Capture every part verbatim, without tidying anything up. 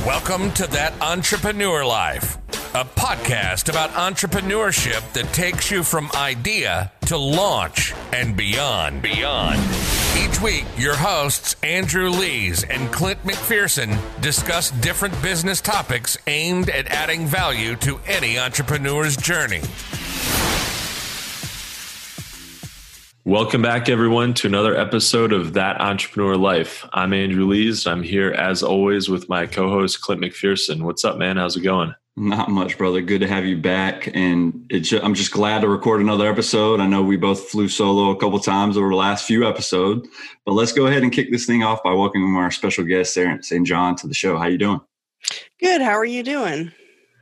Welcome to That Entrepreneur Life, a podcast about entrepreneurship that takes you from idea to launch and beyond. Beyond. Each week, your hosts, Andrew Lees and Clint McPherson, discuss different business topics aimed at adding value to any entrepreneur's journey. Welcome back, everyone, to another episode of That Entrepreneur Life. I'm Andrew Lees. I'm here, as always, with my co-host, Clint McPherson. What's up, man? How's it going? Not much, brother. Good to have you back. And it's, I'm just glad to record another episode. I know we both flew solo a couple times over the last few episodes, but let's go ahead and kick this thing off by welcoming our special guest, Sarah Saint John, to the show. How you doing? Good. How are you doing?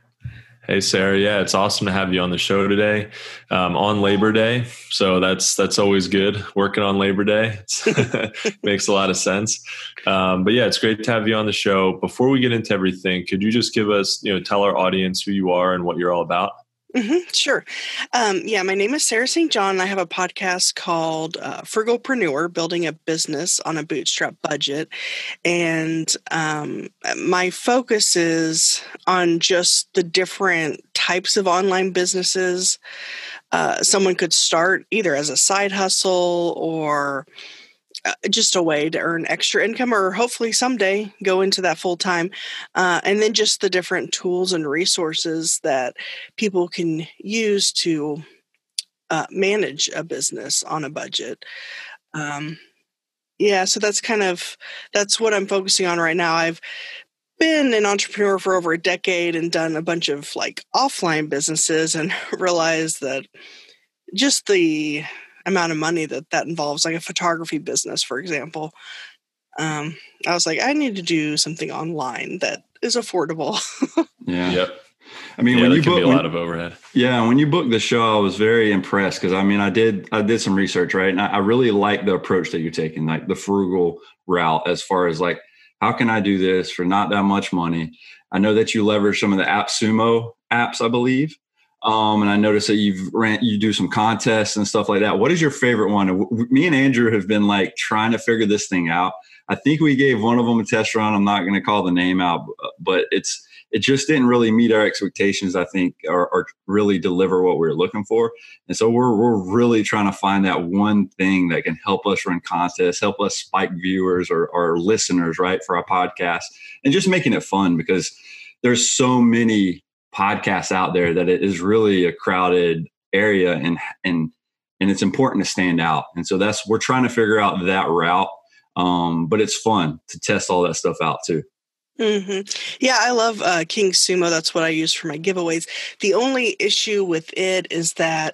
Hey, Sarah. Yeah, it's awesome to have you on the show today um, on Labor Day. So that's that's always good. Working on Labor Day makes a lot of sense. Um, but yeah, it's great to have you on the show. Before we get into everything, could you just give us, you know, tell our audience who you are and what you're all about? Mm-hmm, sure. Um, yeah, my name is Sarah Saint John. I have a podcast called uh, Frugalpreneur, Building a Business on a Bootstrap Budget. And um, my focus is on just the different types of online businesses uh, someone could start either as a side hustle or Uh, just a way to earn extra income, or hopefully someday go into that full time. Uh, and then just the different tools and resources that people can use to uh, manage a business on a budget. Um, yeah, so that's kind of, that's what I'm focusing on right now. I've been an entrepreneur for over a decade and done a bunch of like offline businesses and realized that just the amount of money that that involves, like a photography business, for example. Um, I was like, I need to do something online that is affordable. Yeah. Yep. I mean, yeah, when there you can book, be a when, lot of overhead. Yeah, when you booked the show, I was very impressed because I mean, I did I did some research, right? And I, I really like the approach that you're taking, like the frugal route, as far as like, how can I do this for not that much money? I know that you leverage some of the AppSumo apps, I believe. Um, and I noticed that you've ran, you do some contests and stuff like that. What is your favorite one? W- me and Andrew have been like trying to figure this thing out. I think we gave one of them a test run. I'm not going to call the name out, but it's, it just didn't really meet our expectations, I think, or, or really deliver what we were looking for. And so we're, we're really trying to find that one thing that can help us run contests, help us spike viewers or, or listeners, right, for our podcast, and just making it fun, because there's so many podcasts out there that it is really a crowded area, and and and it's important to stand out. And so that's, we're trying to figure out that route. Um, but it's fun to test all that stuff out too. Mm-hmm. Yeah, I love uh, King Sumo. That's what I use for my giveaways. The only issue with it is that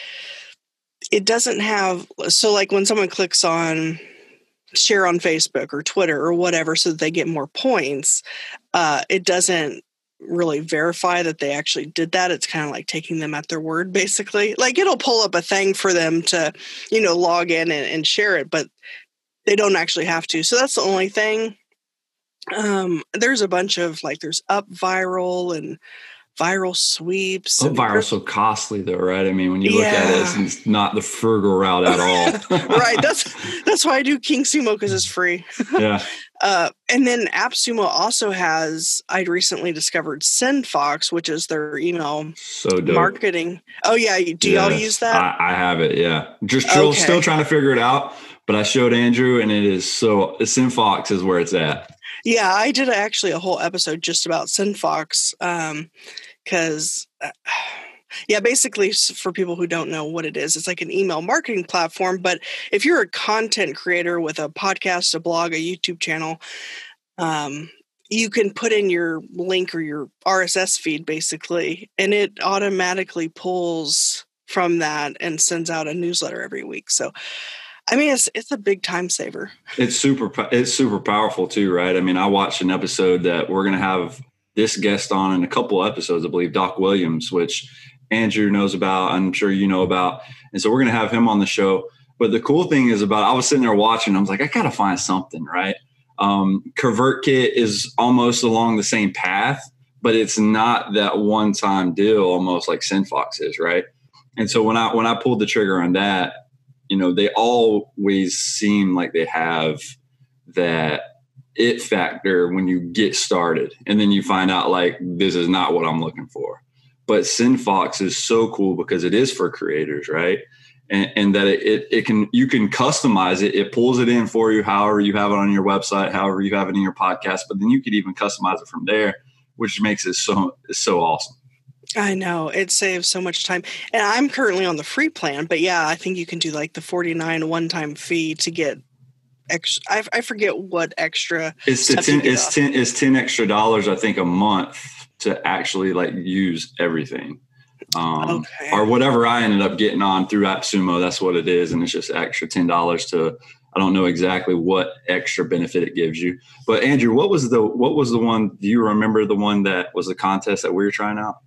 it doesn't have, so like when someone clicks on share on Facebook or Twitter or whatever so that they get more points, uh, it doesn't really verify that they actually did that. It's kind of like taking them at their word, basically. Like it'll pull up a thing for them to, you know, log in and, and share it, but they don't actually have to. So that's the only thing. Um, there's a bunch of like, there's Up Viral and Viral Sweeps. Up Viral is so costly though, right? I mean, when you look yeah. at it, it's, it's not the frugal route at all. Right. That's, that's why I do King Sumo, because it's free. Yeah. Uh, and then AppSumo also has, I recently discovered SendFox, which is their email so dope. marketing. Oh yeah. Do yes, y'all use that? I, I have it. Yeah. Just still, okay. still trying to figure it out, but I showed Andrew and it is so, SendFox is where it's at. Yeah. I did actually a whole episode just about SendFox. Um, cause uh, yeah, basically for people who don't know what it is, it's like an email marketing platform. But if you're a content creator with a podcast, a blog, a YouTube channel, um, you can put in your link or your R S S feed basically, and it automatically pulls from that and sends out a newsletter every week. So, I mean, it's it's a big time saver. It's super, it's super powerful too, right? I mean, I watched an episode that we're going to have this guest on in a couple episodes, I believe, Doc Williams, which Andrew knows about, I'm sure you know about. And so we're going to have him on the show. But the cool thing is about, I was sitting there watching, I was like, I got to find something, right? Um, ConvertKit is almost along the same path, but it's not that one-time deal, almost like SendFox is, right? And so when I when I pulled the trigger on that, you know, they always seem like they have that it factor when you get started. And then you find out like, this is not what I'm looking for. But SendFox is so cool because it is for creators, right? And, and that it, it it can, you can customize it. It pulls it in for you, however you have it on your website, however you have it in your podcast, but then you could even customize it from there, which makes it so, so awesome. I know, it saves so much time. And I'm currently on the free plan, but yeah, I think you can do like the forty-nine one-time fee to get extra. I, I forget what extra. It's the ten, it's ten, it's ten extra dollars, I think, a month to actually like use everything. Um, okay. Or whatever I ended up getting on through AppSumo, that's what it is. And it's just extra ten dollars to, I don't know exactly what extra benefit it gives you. But Andrew, what was the, what was the one, do you remember the one that was the contest that we were trying out?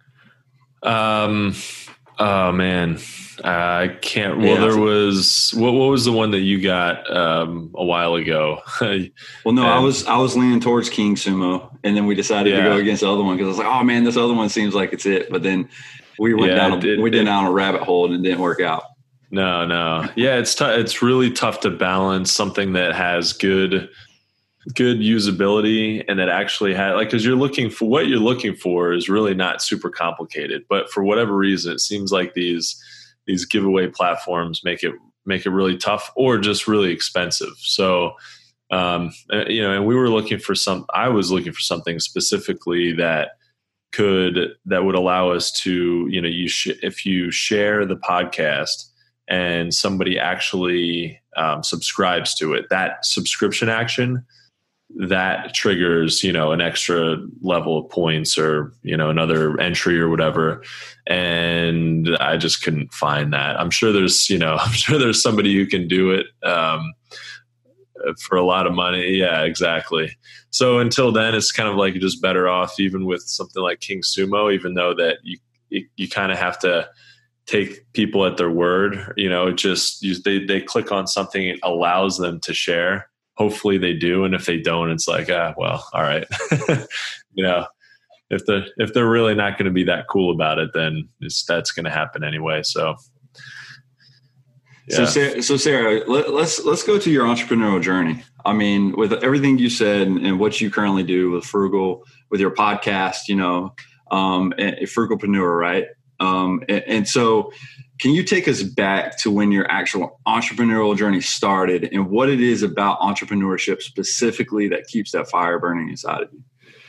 Um, oh man, I can't, well, yeah. there was, what, what was the one that you got, um, a while ago? Well, no, and, I was, I was leaning towards King Sumo, and then we decided yeah. to go against the other one. Cause I was like, oh man, this other one seems like it's it. But then we went yeah, down, a, it, we did down a rabbit hole and it didn't work out. No, no. Yeah. It's tough. It's really tough to balance something that has good, good usability and that actually had like, cause you're looking for what you're looking for is really not super complicated, but for whatever reason, it seems like these, these giveaway platforms make it, make it really tough or just really expensive. So, um, you know, and we were looking for some, I was looking for something specifically that could, that would allow us to, you know, you sh- if you share the podcast and somebody actually, um, subscribes to it, that subscription action, that triggers, you know, an extra level of points or, you know, another entry or whatever. And I just couldn't find that. I'm sure there's, you know, I'm sure there's somebody who can do it um, for a lot of money. Yeah, exactly. So until then, it's kind of like you're just better off even with something like King Sumo, even though that you, you, you kind of have to take people at their word, you know, it just, you, they, they click on something, it allows them to share. Hopefully they do. And if they don't, it's like, ah, well, all right. you know, if they're, if they're really not going to be that cool about it, then it's, that's going to happen anyway. So, yeah. so, Sarah, so Sarah, let, let's, let's go to your entrepreneurial journey. I mean, with everything you said and, and what you currently do with Frugal, with your podcast, you know, um, and Frugalpreneur, right? Um, and, and so, can you take us back to when your actual entrepreneurial journey started and what it is about entrepreneurship specifically that keeps that fire burning inside of you?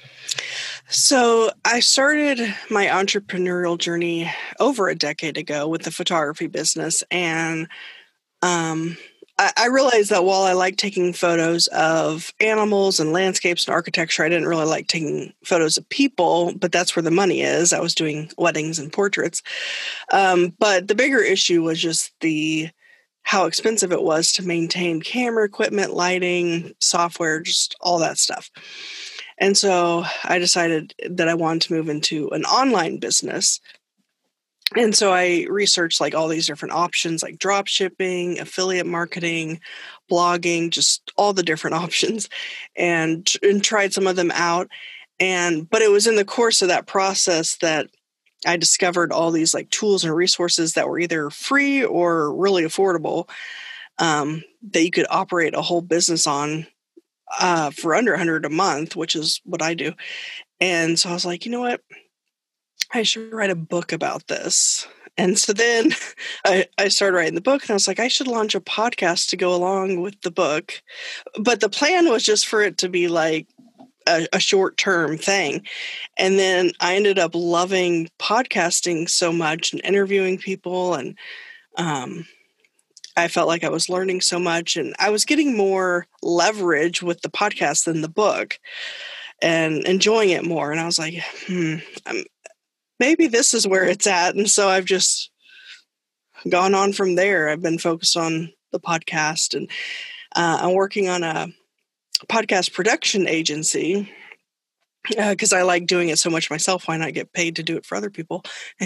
So I started my entrepreneurial journey over a decade ago with the photography business. And um, I, I realized that while I like taking photos of animals and landscapes and architecture, I didn't really like taking photos of people, but that's where the money is. I was doing weddings and portraits. Um, but the bigger issue was just the how expensive it was to maintain camera equipment, lighting, software, just all that stuff. And so I decided that I wanted to move into an online business. And so I researched like all these different options like drop shipping, affiliate marketing, blogging, just all the different options and, and tried some of them out. And, but it was in the course of that process that I discovered all these like tools and resources that were either free or really affordable um, that you could operate a whole business on uh, for under a hundred a month, which is what I do. And so I was like, you know what? I should write a book about this. And so then I, I started writing the book and I was like, I should launch a podcast to go along with the book. But the plan was just for it to be like a, a short-term thing. And then I ended up loving podcasting so much and interviewing people. And um, I felt like I was learning so much and I was getting more leverage with the podcast than the book and enjoying it more. And I was like, hmm, I'm, maybe this is where it's at. And so I've just gone on from there. I've been focused on the podcast and uh, I'm working on a podcast production agency because uh, I like doing it so much myself. Why not get paid to do it for other people?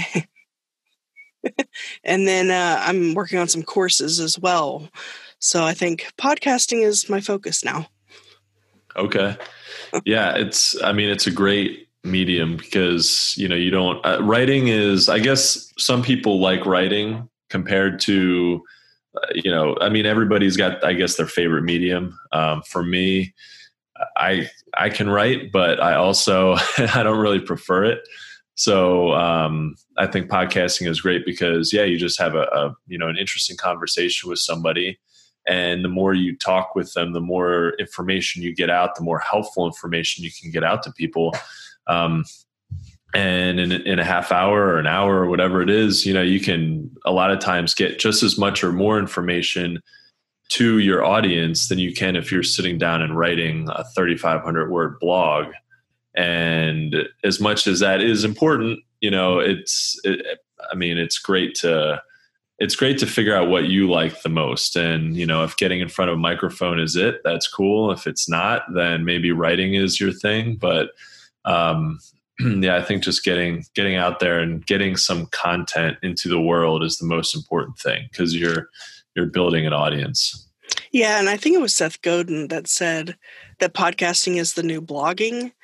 And then uh, I'm working on some courses as well. So I think podcasting is my focus now. Okay. Yeah, it's, I mean, it's a great medium because, you know, you don't, uh, writing is, I guess some people like writing compared to, uh, you know, I mean, everybody's got, I guess, their favorite medium. Um, for me, I I can write, but I also I don't really prefer it. So um, I think podcasting is great because yeah, you just have a, a you know an interesting conversation with somebody, and the more you talk with them, the more information you get out, the more helpful information you can get out to people. Um, and in, in a half hour or an hour or whatever it is, you know, you can a lot of times get just as much or more information to your audience than you can if you're sitting down and writing a thirty-five hundred word blog. And as much as that is important, you know, it's, it, I mean, it's great to, it's great to figure out what you like the most. And, you know, if getting in front of a microphone is it, that's cool. If it's not, then maybe writing is your thing. But, um, yeah, I think just getting, getting out there and getting some content into the world is the most important thing because you're, you're building an audience. Yeah. And I think it was Seth Godin that said that podcasting is the new blogging.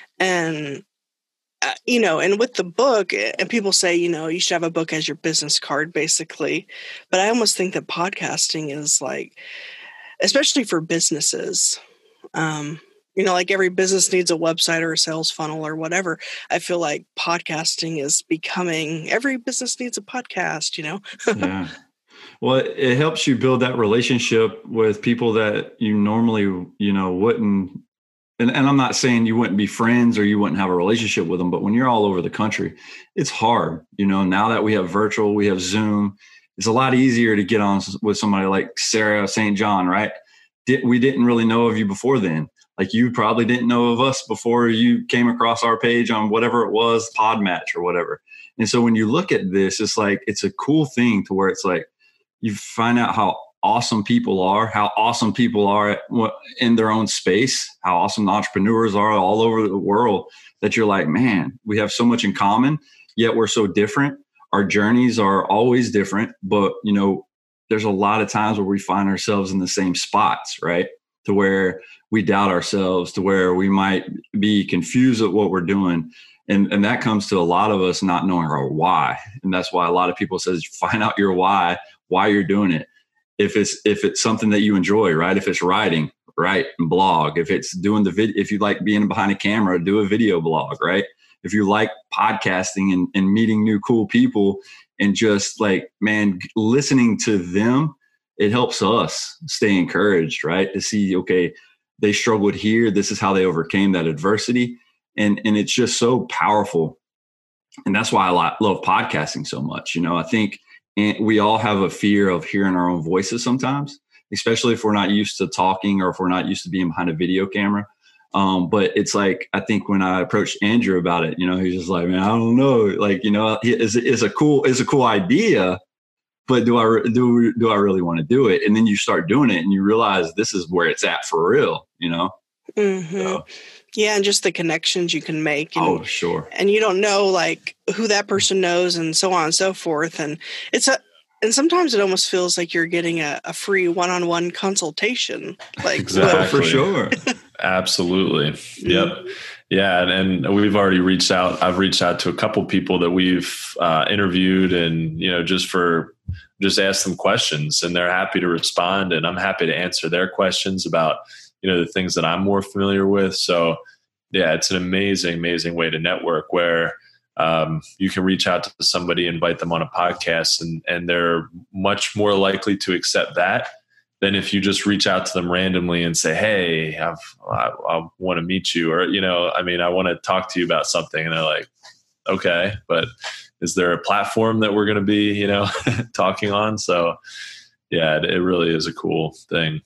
And, uh, you know, and with the book, and people say, you know, you should have a book as your business card, basically. But I almost think that podcasting is like, especially for businesses, um, you know, like every business needs a website or a sales funnel or whatever. I feel like podcasting is becoming, every business needs a podcast, you know? Yeah. Well, it helps you build that relationship with people that you normally, you know, wouldn't. And, and I'm not saying you wouldn't be friends or you wouldn't have a relationship with them, but when you're all over the country, it's hard. You know, now that we have virtual, we have Zoom, it's a lot easier to get on with somebody like Sarah Saint John, right? Did, we didn't really know of you before then. Like you probably didn't know of us before you came across our page on whatever it was, Podmatch or whatever. And so when you look at this, it's like, it's a cool thing to where it's like, you find out how awesome people are, how awesome people are in their own space, how awesome the entrepreneurs are all over the world, that you're like, man, we have so much in common, yet we're so different. Our journeys are always different, but you know, there's a lot of times where we find ourselves in the same spots, right? To where we doubt ourselves, to where we might be confused at what we're doing. And, and that comes to a lot of us not knowing our why. And that's why a lot of people says, find out your why, why you're doing it. If it's, if it's something that you enjoy, right? If it's writing, write and blog. If it's doing the video, if you like being behind a camera, do a video blog, right? If you like podcasting and, and meeting new cool people and just like, man, listening to them, it helps us stay encouraged, right? To see, okay, they struggled here. This is how they overcame that adversity. And, and it's just so powerful. And that's why I love podcasting so much. You know, I think we all have a fear of hearing our own voices sometimes, especially if we're not used to talking or if we're not used to being behind a video camera. Um, but it's like, I think when I approached Andrew about it, you know, he's just like, man, I don't know. Like, you know, it's, it's a cool, it's a cool idea, but do I, do, do I really want to do it? And then you start doing it and you realize this is where it's at for real, you know? Mm-hmm. So. Yeah. And just the connections you can make. And, oh, sure. And you don't know like who that person knows and so on and so forth. And it's a, and sometimes it almost feels like you're getting a, a free one-on-one consultation. Like exactly. Well, for sure. Absolutely. Yep. Yeah. And, and we've already reached out. I've reached out to a couple people that we've uh, interviewed and, you know, just for, just ask them questions and they're happy to respond. And I'm happy to answer their questions about, you know, the things that I'm more familiar with. So yeah, it's an amazing, amazing way to network where um, you can reach out to somebody, invite them on a podcast and, and they're much more likely to accept that than if you just reach out to them randomly and say, hey, I've, I, I want to meet you. Or, you know, I mean, I want to talk to you about something. And they're like, okay, but is there a platform that we're going to be, you know, talking on? So yeah, it, it really is a cool thing.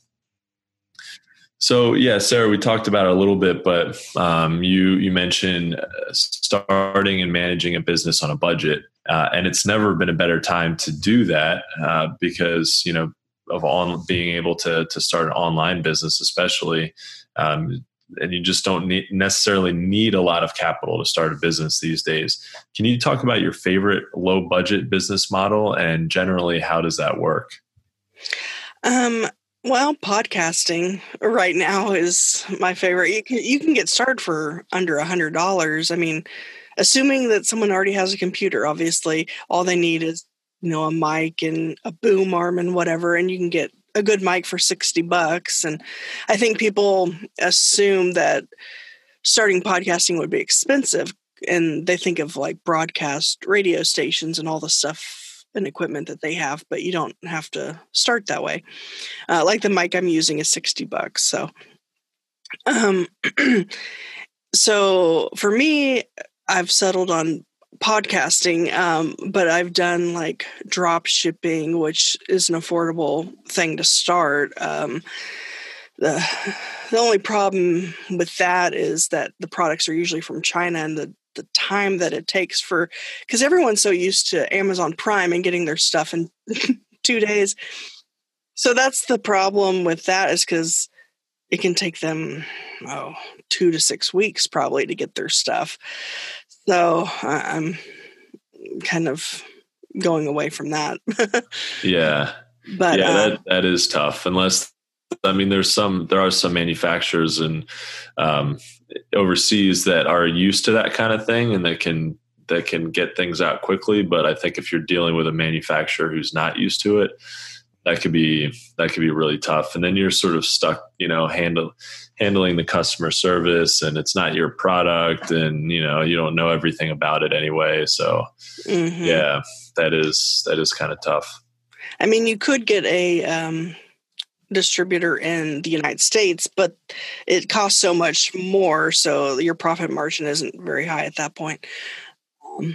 So yeah, Sarah, we talked about it a little bit, but um, you you mentioned starting and managing a business on a budget, uh, and it's never been a better time to do that uh, because you know of on being able to to start an online business, especially, um, and you just don't need, necessarily need a lot of capital to start a business these days. Can you talk about your favorite low budget business model and generally how does that work? Um. Well, podcasting right now is my favorite. You can, you can get started for under a hundred dollars. I mean, assuming that someone already has a computer, obviously all they need is, you know, a mic and a boom arm and whatever, and you can get a good mic for sixty bucks. And I think people assume that starting podcasting would be expensive, and they think of like broadcast radio stations and all the stuff and equipment that they have, but you don't have to start that way. Uh, like the mic I'm using is sixty bucks. So, um, so for me, I've settled on podcasting, um, but I've done like drop shipping, which is an affordable thing to start. Um, the the only problem with that is that the products are usually from China, and the the time that it takes for, because everyone's so used to Amazon Prime and getting their stuff in two days. So that's the problem with that, is because it can take them oh two to six weeks probably to get their stuff. So I'm kind of going away from that. yeah. But yeah, um, that, that is tough. Unless, I mean, there's some, there are some manufacturers and um, overseas that are used to that kind of thing, and that can, that can get things out quickly. But I think if you're dealing with a manufacturer who's not used to it, that could be, that could be really tough. And then you're sort of stuck, you know, handle, handling the customer service, and it's not your product, and, you know, you don't know everything about it anyway. So mm-hmm. yeah, that is, that is kind of tough. I mean, you could get a um, distributor in the United States, but it costs so much more. So your profit margin isn't very high at that point. Um,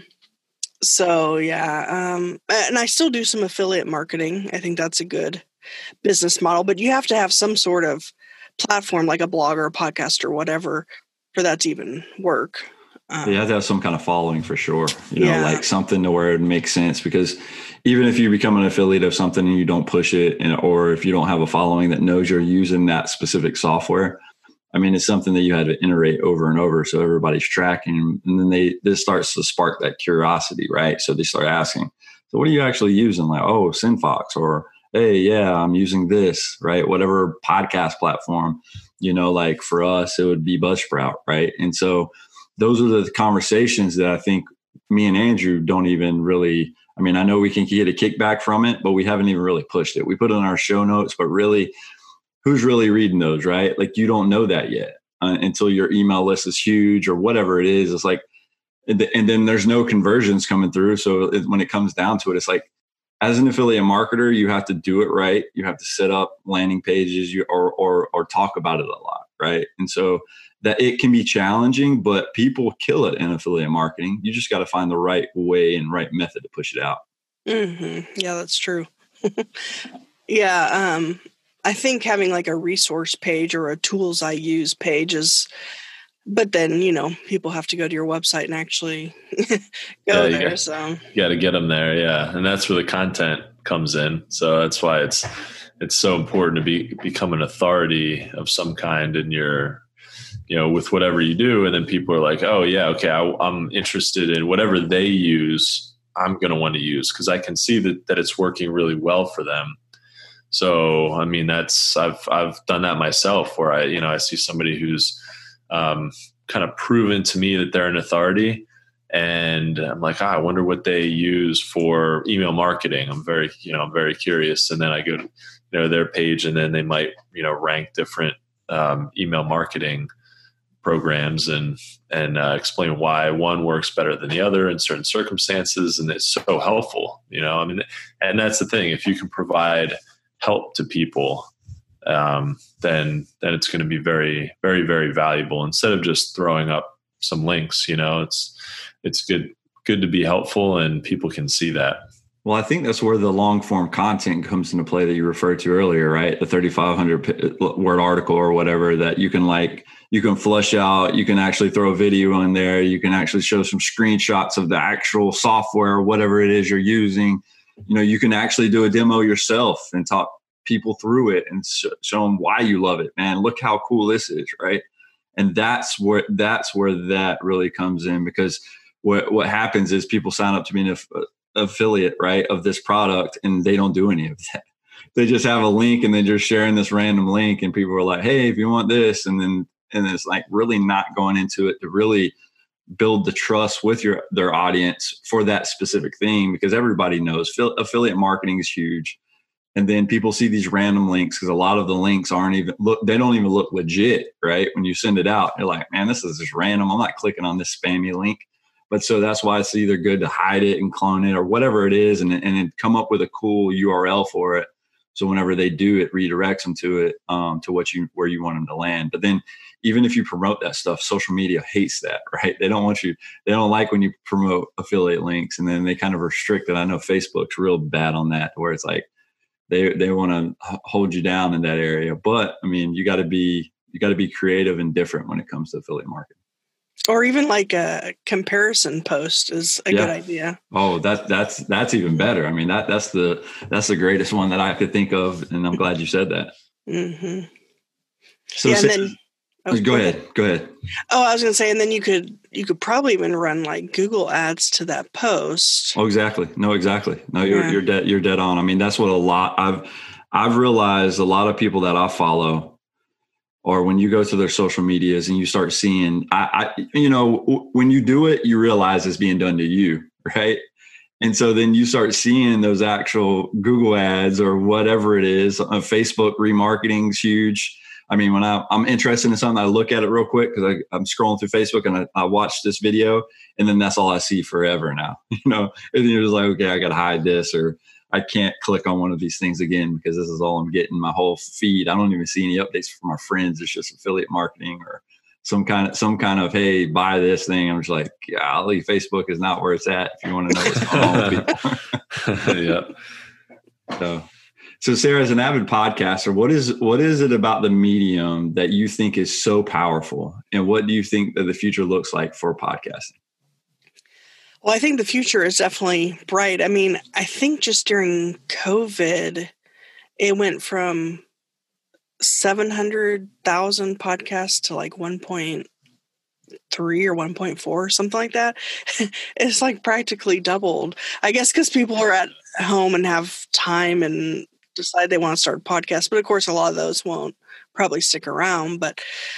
so yeah. Um, and I still do some affiliate marketing. I think that's a good business model, but you have to have some sort of platform like a blog or a podcast or whatever for that to even work. Um, you have to have some kind of following for sure, you know, yeah. like something to where it makes sense, because even if you become an affiliate of something and you don't push it, and, or if you don't have a following that knows you're using that specific software, I mean, it's something that you had to iterate over and over. So everybody's tracking, and then they, this starts to spark that curiosity, right? So they start asking, so what are you actually using? Like, oh, Synfox, or, hey, yeah, I'm using this, right? Whatever podcast platform, you know, like for us, it would be Buzzsprout, right? And so those are the conversations that I think me and Andrew don't even really, I mean, I know we can get a kickback from it, but we haven't even really pushed it. We put it in our show notes, but really, who's really reading those, right? Like, you don't know that yet uh, until your email list is huge or whatever it is. It's like, and, th- and then there's no conversions coming through. So it, when it comes down to it, it's like, as an affiliate marketer, you have to do it right. You have to set up landing pages, you, or or or talk about it a lot, right? And so that it can be challenging, but people kill it in affiliate marketing. You just got to find the right way and right method to push it out. Mm-hmm. Yeah, that's true. yeah, um, I think having like a resource page or a tools I use page is. But then, you know, people have to go to your website and actually go yeah, there. Got, so you got to get them there. Yeah. And that's where the content comes in. So that's why it's, it's so important to be, become an authority of some kind in your, you know, with whatever you do. And then people are like, oh yeah, okay, I, I'm interested in whatever they use. I'm going to want to use, because I can see that, that it's working really well for them. So, I mean, that's, I've, I've done that myself, where I, you know, I see somebody who's, Um, kind of proven to me that they're an authority, and I'm like, oh, I wonder what they use for email marketing. I'm very, you know, I'm very curious. And then I go to, you know, their page, and then they might, you know, rank different um, email marketing programs and and uh, explain why one works better than the other in certain circumstances, and it's so helpful. You know, I mean, and that's the thing. If you can provide help to people, um, then, then it's going to be very, very, very valuable, instead of just throwing up some links. You know, it's, it's good, good to be helpful, and people can see that. Well, I think that's where the long form content comes into play that you referred to earlier, right? The thirty-five hundred word article or whatever that you can like, you can flush out, you can actually throw a video in there. You can actually show some screenshots of the actual software, whatever it is you're using. You know, you can actually do a demo yourself and talk people through it and show them why you love it, man. Look how cool this is, right? And that's where that's where that really comes in, because what what happens is people sign up to be an aff- affiliate, right, of this product, and they don't do any of that. They just have a link, and then just sharing this random link, and people are like, "Hey, if you want this," and then and it's like really not going into it to really build the trust with your their audience for that specific thing, because everybody knows affiliate marketing is huge. And then people see these random links because a lot of the links aren't even look, they don't even look legit, right? When you send it out, you're like, man, this is just random. I'm not clicking on this spammy link. But so that's why it's either good to hide it and clone it or whatever it is, and, and then come up with a cool U R L for it. So whenever they do, it redirects them to it, um, to what you, where you want them to land. But then even if you promote that stuff, social media hates that, right? They don't want you, they don't like when you promote affiliate links, and then they kind of restrict it. I know Facebook's real bad on that, where it's like, They they want to hold you down in that area. But I mean, you got to be you got to be creative and different when it comes to affiliate marketing. Or even like a comparison post is a yeah. good idea. Oh, that that's that's even better. I mean, that that's the that's the greatest one that I could think of, and I'm glad you said that. Mm-hmm. So, yeah, so and then oh, go ahead, go ahead. Oh, I was going to say, and then you could you could probably even run like Google ads to that post. Oh, exactly. No, exactly. No, you're Yeah. you're dead you're dead on. I mean, that's what a lot I've I've realized a lot of people that I follow, or when you go to their social medias and you start seeing, I, I you know, w- when you do it, you realize it's being done to you, right? And so then you start seeing those actual Google ads or whatever it is. Uh, Facebook remarketing is huge. I mean, when I, I'm interested in something, I look at it real quick because I'm scrolling through Facebook and I, I watch this video, and then that's all I see forever now. You know, and then you're just like, okay, I got to hide this, or I can't click on one of these things again because this is all I'm getting. My whole feed, I don't even see any updates from my friends. It's just affiliate marketing or some kind of some kind of hey, buy this thing. I'm just like, golly, Facebook is not where it's at. If you want to know what's going on with people. Yeah. So. So Sarah, as an avid podcaster, what is what is it about the medium that you think is so powerful? And what do you think that the future looks like for podcasting? Well, I think the future is definitely bright. I mean, I think just during COVID, it went from seven hundred thousand podcasts to like one point three or one point four, something like that. It's like practically doubled. I guess because people are at home and have time and decide they want to start a podcast, but of course a lot of those won't probably stick around. But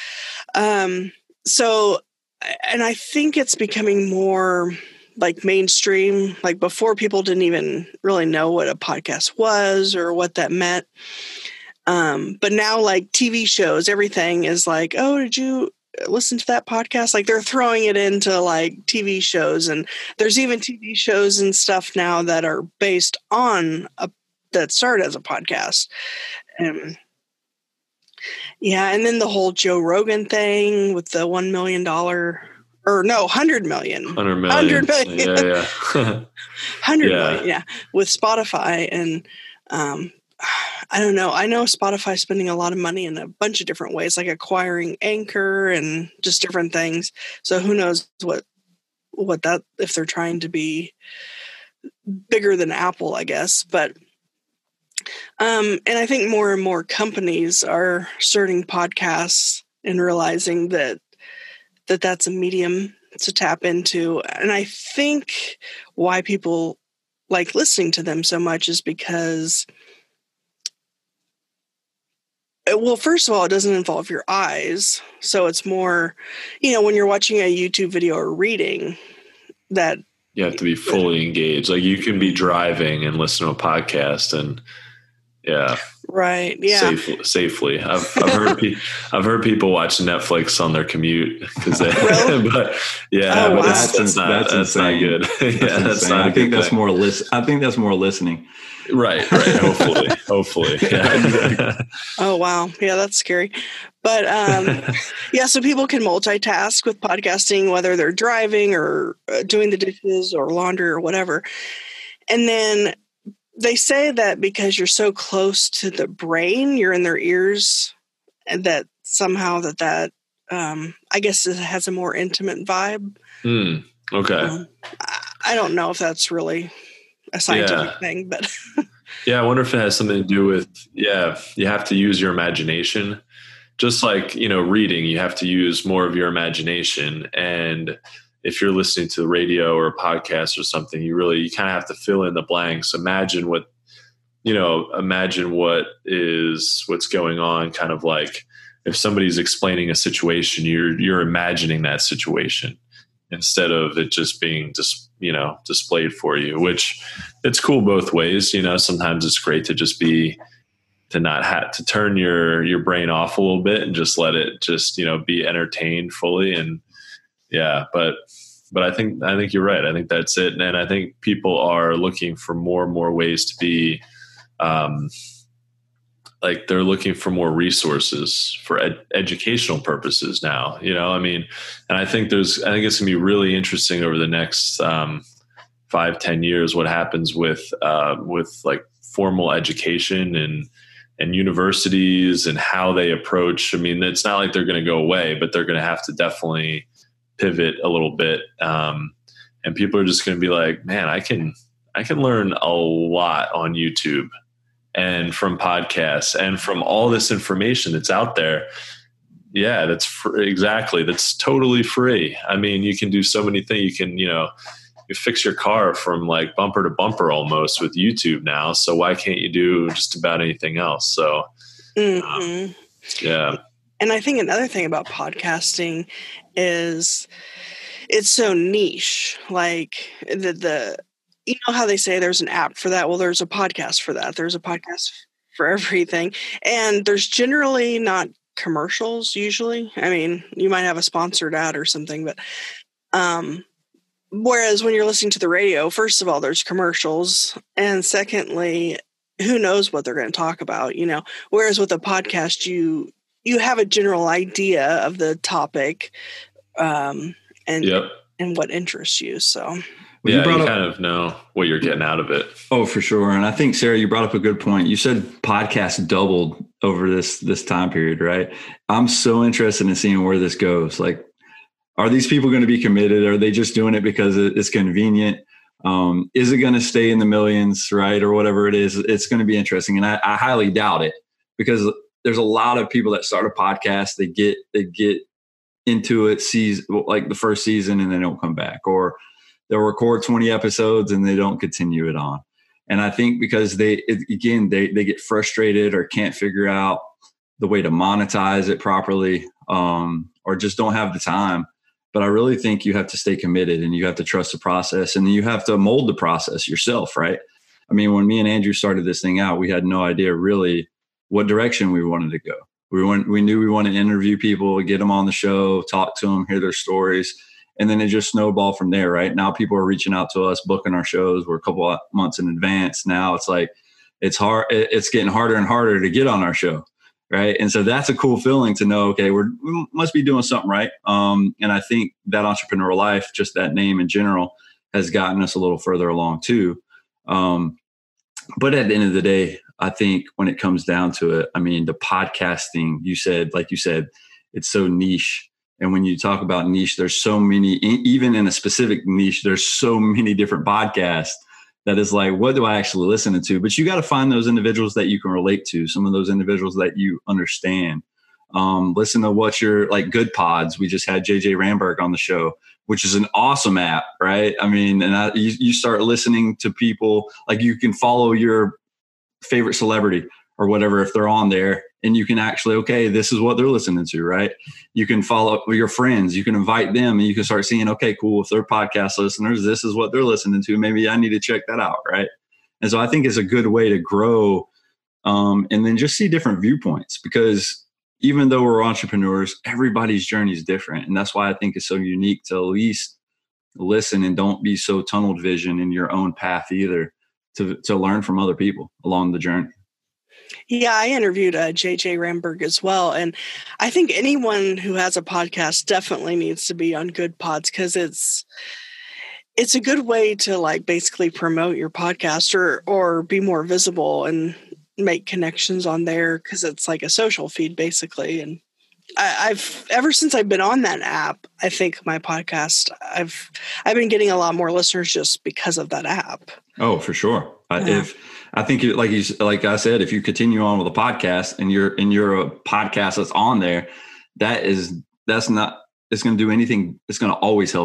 um so and I think it's becoming more like mainstream. Like before, people didn't even really know what a podcast was or what that meant. Um but now, like T V shows, everything is like, oh, did you listen to that podcast? Like they're throwing it into like T V shows, and there's even T V shows and stuff now that are based on a that started as a podcast. Um, yeah. And then the whole Joe Rogan thing with the one million dollars or no, one hundred million. one hundred million. one hundred million. Yeah, yeah. one hundred Yeah. million, yeah. With Spotify. And um, I don't know. I know Spotify spending a lot of money in a bunch of different ways, like acquiring Anchor and just different things. So who knows what, what that, if they're trying to be bigger than Apple, I guess. But Um, and I think more and more companies are starting podcasts and realizing that, that that's a medium to tap into. And I think why people like listening to them so much is because, well, first of all, it doesn't involve your eyes. So it's more, you know, when you're watching a YouTube video or reading, that you have to be fully engaged. Like you can be driving and listen to a podcast and yeah. Right. Yeah. Safely. safely. I've, I've heard pe- I've heard people watch Netflix on their commute because they. Really? But yeah, Oh, but wow. that's, that's, That's, not that's, that's insane. not good. That's yeah, that's insane. not. I a think good that's thing. more listen. I think that's more listening. Right. Right. Hopefully. Hopefully. Yeah. Oh, wow. Yeah, that's scary. But um, yeah, so people can multitask with podcasting, whether they're driving or uh, doing the dishes or laundry or whatever. And then they say that because you're so close to the brain, you're in their ears, and that somehow that that, um, I guess it has a more intimate vibe. Mm, okay. Um, I, I don't know if that's really a scientific Yeah. thing, but Yeah, I wonder if it has something to do with, yeah, you have to use your imagination. Just like, you know, reading, you have to use more of your imagination. And if you're listening to the radio or a podcast or something, you really, you kind of have to fill in the blanks. Imagine what, you know, imagine what is, what's going on. Kind of like if somebody's explaining a situation, you're, you're imagining that situation. instead of it just being just, you know, displayed for you, which it's cool both ways. You know, sometimes it's great to just be, to not have to turn your, your brain off a little bit and just let it just, you know, be entertained fully. And yeah, but, but I think, I think you're right. I think that's it. And I think people are looking for more and more ways to be, um, like they're looking for more resources for ed- educational purposes now, you know, I mean, and I think there's, I think it's gonna be really interesting over the next, um, five, ten years, what happens with, uh, with like formal education and, and universities and how they approach. I mean, it's not like they're going to go away, but they're going to have to definitely pivot a little bit. Um, and people are just going to be like, man, I can, I can learn a lot on YouTube and from podcasts and from all this information that's out there. Yeah, that's fr- exactly. That's totally free. I mean, you can do so many things. You can, you know, you fix your car from like bumper to bumper almost with YouTube now. So why can't you do just about anything else? So, mm-hmm. um, yeah. And I think another thing about podcasting is it's so niche. Like the, the, you know how they say there's an app for that? Well, there's a podcast for that. There's a podcast for everything. And there's generally not commercials usually. I mean, you might have a sponsored ad or something, but, um, whereas when you're listening to the radio, first of all, there's commercials. And secondly, who knows what they're going to talk about, you know, whereas with a podcast, you, you have a general idea of the topic, um, and, yep. and what interests you. So well, yeah, you, brought you up, kind of know what you're getting out of it. Oh, for sure. And I think Sarah, you brought up a good point. You said podcasts doubled over this, this time period, right? I'm so interested in seeing where this goes. Like, are these people going to be committed? Are they just doing it because it's convenient? Um, is it going to stay in the millions, right? Or whatever it is, it's going to be interesting. And I, I highly doubt it because there's a lot of people that start a podcast. They get, they get into it, sees like the first season and they don't come back, or they'll record twenty episodes and they don't continue it on. And I think because they, it, again, they, they get frustrated or can't figure out the way to monetize it properly, um, or just don't have the time. But I really think you have to stay committed and you have to trust the process and you have to mold the process yourself, right? I mean, when me and Andrew started this thing out, we had no idea really what direction we wanted to go. We went, we knew we wanted to interview people, get them on the show, talk to them, hear their stories. And then it just snowballed from there, right? Now people are reaching out to us, booking our shows. We're a couple of months in advance. Now it's like, it's hard. It's getting harder and harder to get on our show. Right. And so that's a cool feeling to know, okay, we're, we must be doing something right. Um, and I think that Entrepreneur Life, just that name in general, has gotten us a little further along too. Um, but at the end of the day, I think when it comes down to it, I mean, the podcasting, you said, like you said, it's so niche. And when you talk about niche, there's so many, even in a specific niche, there's so many different podcasts. That is like, what do I actually listen to? But you got to find those individuals that you can relate to, some of those individuals that you understand. Um, listen to what your like Good Pods. We just had J J Ramberg on the show, which is an awesome app, right? I mean, and I, you, you start listening to people, like you can follow your favorite celebrity or whatever if they're on there, and you can actually, okay, this is what they're listening to, right? You can follow your friends, you can invite them, and you can start seeing, okay, cool, if they're podcast listeners, this is what they're listening to. Maybe I need to check that out, right? And so I think it's a good way to grow, um, and then just see different viewpoints, because even though we're entrepreneurs, everybody's journey is different. And that's why I think it's so unique to at least listen and don't be so tunnel vision in your own path either, to to learn from other people along the journey. Yeah, I interviewed uh, J J Ramberg as well. And I think anyone who has a podcast definitely needs to be on Good Pods, because it's it's a good way to like basically promote your podcast or, or be more visible and make connections on there, because it's like a social feed basically. And I, I've ever since I've been on that app, I think my podcast, I've I've been getting a lot more listeners just because of that app. Oh, for sure. Yeah. I, if I think, like you, like I said, if you continue on with a podcast and you're and you're a podcast that's on there, that is that's not it's going to do anything. It's going to always help you.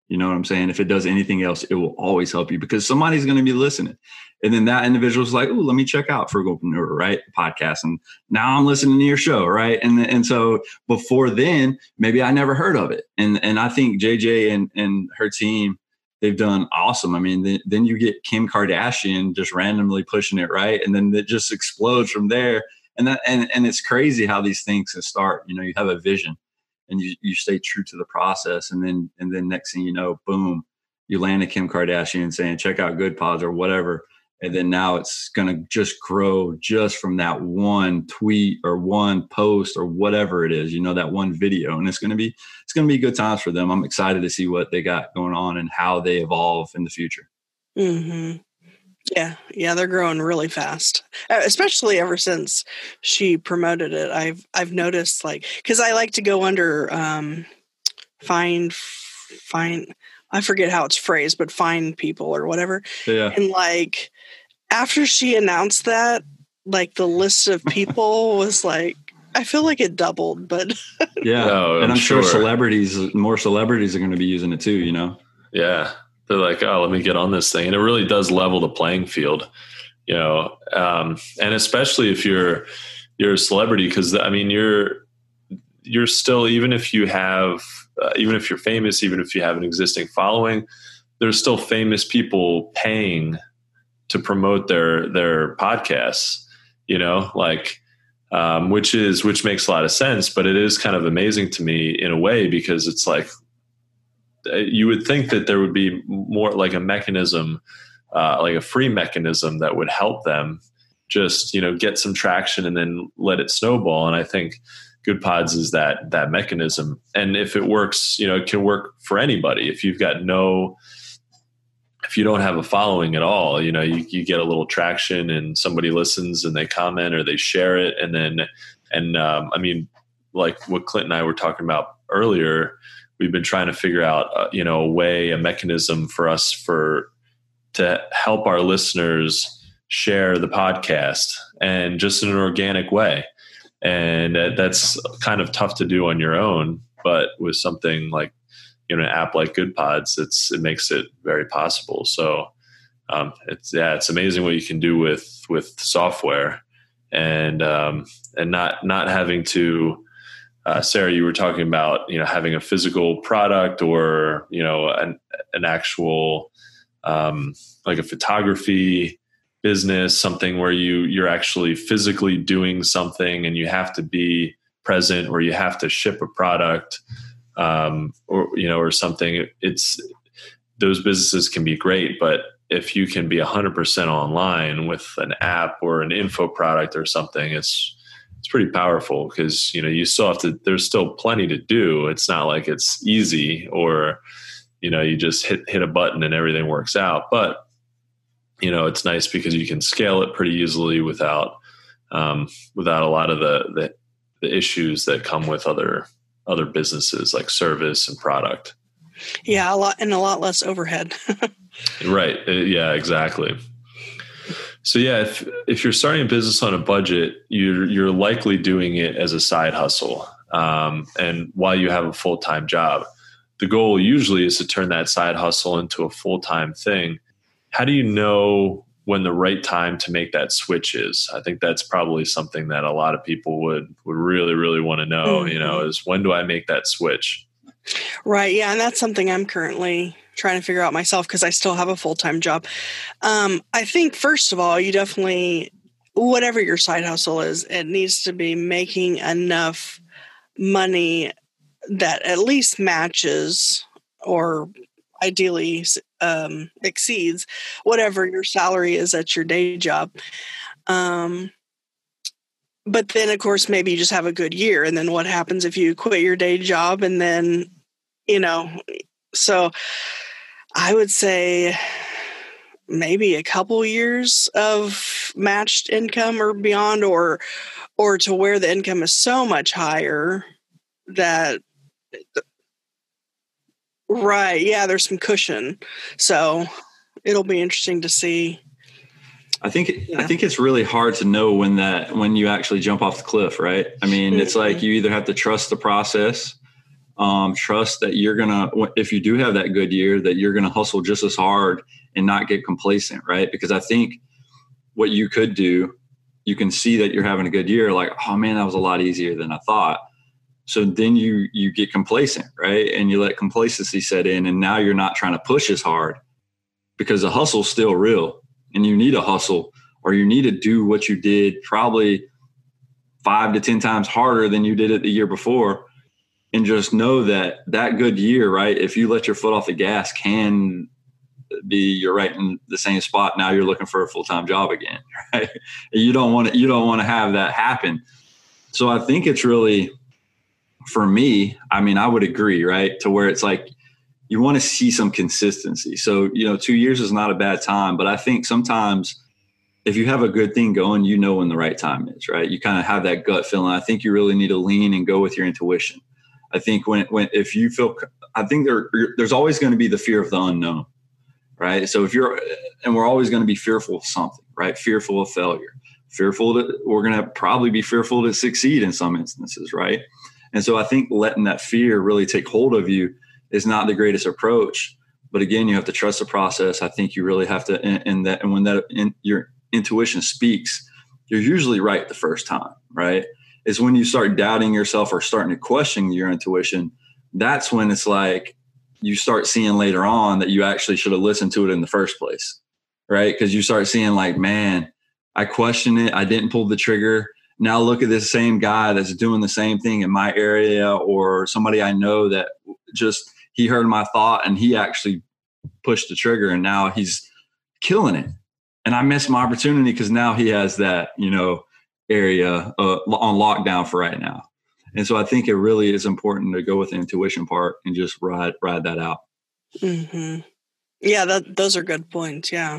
You know what I'm saying? If it does anything else, it will always help you because somebody's going to be listening. And then that individual's like, oh, let me check out Frugalpreneur, right? Podcast. And now I'm listening to your show, right? And and so before then, maybe I never heard of it. And and I think J J and, and her team, they've done awesome. I mean, then, then you get Kim Kardashian just randomly pushing it, right? And then it just explodes from there. And that and, and it's crazy how these things can start. You know, you have a vision and you, you stay true to the process. And then and then next thing you know, boom, you land a Kim Kardashian saying, check out Good Pods or whatever. And then now it's going to just grow just from that one tweet or one post or whatever it is, you know, that one video. And it's going to be, it's going to be good times for them. I'm excited to see what they got going on and how they evolve in the future. Mm-hmm. Yeah. Yeah. They're growing really fast, especially ever since she promoted it. I've, I've noticed like, cause I like to go under, um, find, find, I forget how it's phrased, but find people or whatever. Yeah. And like, after she announced that, like the list of people was like, I feel like it doubled, but yeah. Oh, and I'm, I'm sure. sure celebrities, more celebrities are going to be using it too, you know? Yeah. They're like, oh, let me get on this thing. And it really does level the playing field, you know? Um, and especially if you're, you're a celebrity, cause I mean, you're, you're still, even if you have, uh, even if you're famous, even if you have an existing following, there's still famous people paying to promote their, their podcasts, you know, like, um, which is, which makes a lot of sense, but it is kind of amazing to me in a way, because it's like, you would think that there would be more like a mechanism, uh, like a free mechanism that would help them just, you know, get some traction and then let it snowball. And I think Good Pods is that, that mechanism. And if it works, you know, it can work for anybody. If you've got no, if you don't have a following at all, you know, you, you get a little traction and somebody listens and they comment or they share it. And then, and um, I mean, like what Clint and I were talking about earlier, we've been trying to figure out, uh, you know, a way, a mechanism for us for, to help our listeners share the podcast and just in an organic way. And uh, that's kind of tough to do on your own, but with something like, you know, an app like Good Pods, it's, it makes it very possible. So um, it's, yeah, it's amazing what you can do with, with software and, um, and not, not having to, uh, Sarah, you were talking about, you know, having a physical product or, you know, an, an actual, um, like a photography business, something where you, you're actually physically doing something and you have to be present or you have to ship a product. Um, or, you know, or something, it's, those businesses can be great, but if you can be a hundred percent online with an app or an info product or something, it's, it's pretty powerful because, you know, you still have to, there's still plenty to do. It's not like it's easy or, you know, you just hit, hit a button and everything works out, but you know, it's nice because you can scale it pretty easily without, um, without a lot of the, the, the issues that come with other other businesses like service and product. Yeah. A lot and a lot less overhead. Right. Yeah, exactly. So yeah, if, if you're starting a business on a budget, you're, you're likely doing it as a side hustle. Um, and while you have a full-time job, the goal usually is to turn that side hustle into a full-time thing. How do you know when the right time to make that switch is? I think that's probably something that a lot of people would, would really, really want to know, mm-hmm. you know, is when do I make that switch? Right. Yeah. And that's something I'm currently trying to figure out myself because I still have a full-time job. Um, I think first of all, you definitely, whatever your side hustle is, it needs to be making enough money that at least matches or ideally um, exceeds whatever your salary is at your day job. Um, but then, of course, maybe you just have a good year. And then what happens if you quit your day job and then, you know, so I would say maybe a couple years of matched income or beyond, or or to where the income is so much higher that right. Yeah, there's some cushion. So it'll be interesting to see. I think yeah. I think it's really hard to know when that when you actually jump off the cliff, right? I mean, mm-hmm. it's like you either have to trust the process Um, trust that you're going to, if you do have that good year, that you're going to hustle just as hard and not get complacent, right? Because I think what you could do, you can see that you're having a good year, like, oh man, that was a lot easier than I thought. So then you you get complacent, right? And you let complacency set in, and now you're not trying to push as hard because the hustle's still real, and you need a hustle, or you need to do what you did probably five to ten times harder than you did it the year before. And just know that that good year, right, if you let your foot off the gas, can be you're right in the same spot. Now you're looking for a full-time job again, right? You don't want to, you don't want to have that happen. So I think it's really, for me, I mean, I would agree, right, to where it's like you want to see some consistency. So, you know, two years is not a bad time, but I think sometimes if you have a good thing going, you know when the right time is, right? You kind of have that gut feeling. I think you really need to lean and go with your intuition. I think when, when, if you feel, I think there, there's always going to be the fear of the unknown, right? So if you're, and we're always going to be fearful of something, right? Fearful of failure, fearful that we're going to probably be fearful to succeed in some instances, right? And so I think letting that fear really take hold of you is not the greatest approach. But again, you have to trust the process. I think you really have to, and, and that, and when that in, your intuition speaks, you're usually right the first time, right? It's when you start doubting yourself or starting to question your intuition. That's when it's like you start seeing later on that you actually should have listened to it in the first place, right? Because you start seeing like, man, I questioned it. I didn't pull the trigger. Now look at this same guy that's doing the same thing in my area, or somebody I know that just, he heard my thought and he actually pushed the trigger, and now he's killing it. And I missed my opportunity because now he has that, you know, area uh, on lockdown for right now. And so I think it really is important to go with the intuition part and just ride, ride that out. Mm-hmm. Yeah, that, those are good points. Yeah.